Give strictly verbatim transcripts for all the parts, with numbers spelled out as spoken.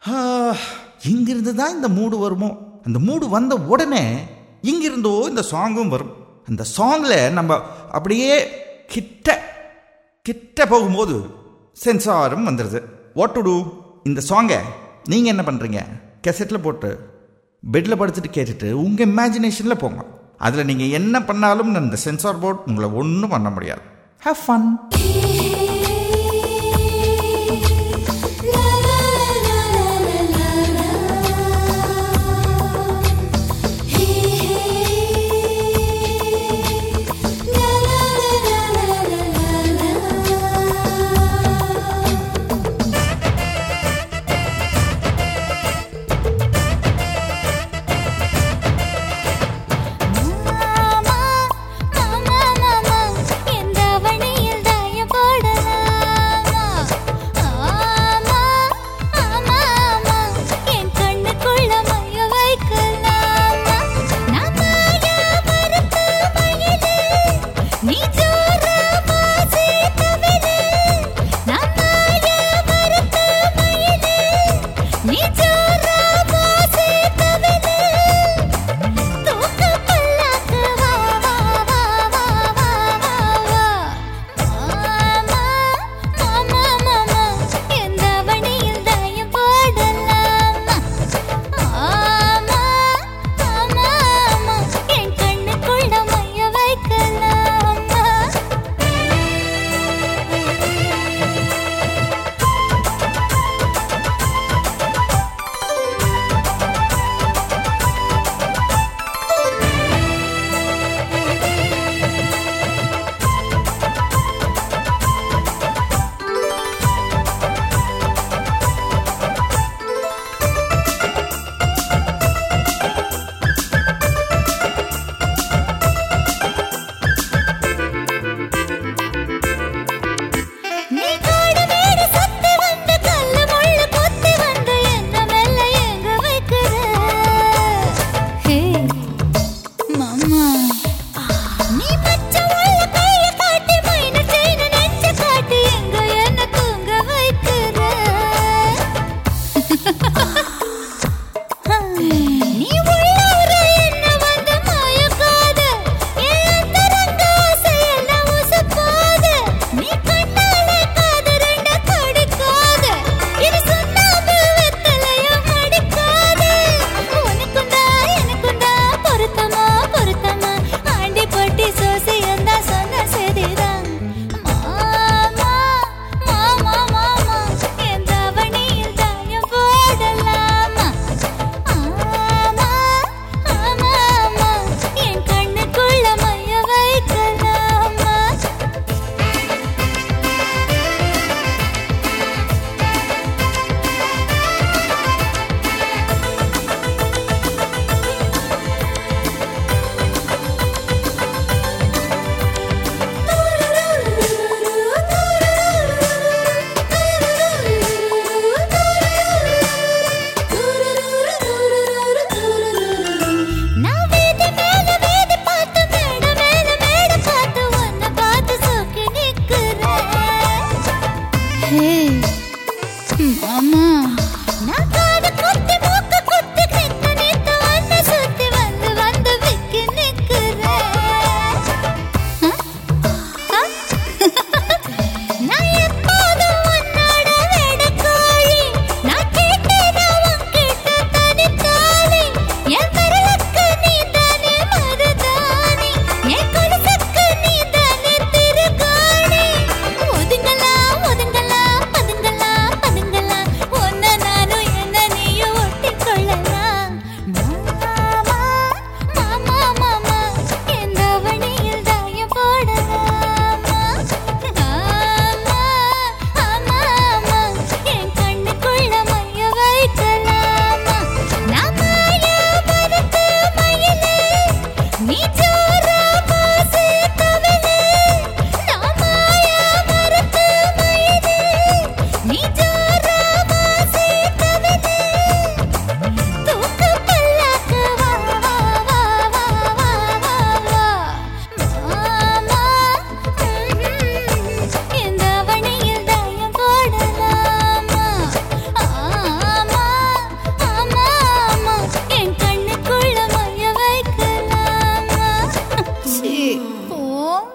இங்கிருந்து தான் இந்த மூடு வருமோ, அந்த மூடு வந்த உடனே இங்கிருந்தோ இந்த சாங்கும் வரும். அந்த சாங்கில் நம்ம அப்படியே கிட்ட கிட்ட போகும்போது சென்சாரும் வந்துடுது. What to do? இந்த சாங்கை நீங்கள் என்ன பண்ணுறீங்க? கெசட்டில் போட்டு பெட்டில் படுத்துட்டு கேட்டுட்டு உங்கள் இமேஜினேஷனில் போங்க. அதில் நீங்கள் என்ன பண்ணாலும் இந்த சென்சார் போர்ட் உங்களை ஒன்றும் பண்ண முடியாது. Have fun. மாமா மாமா மாமா எந்த வழியில் தாய போடலாம்.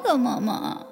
வாங்க மாமா.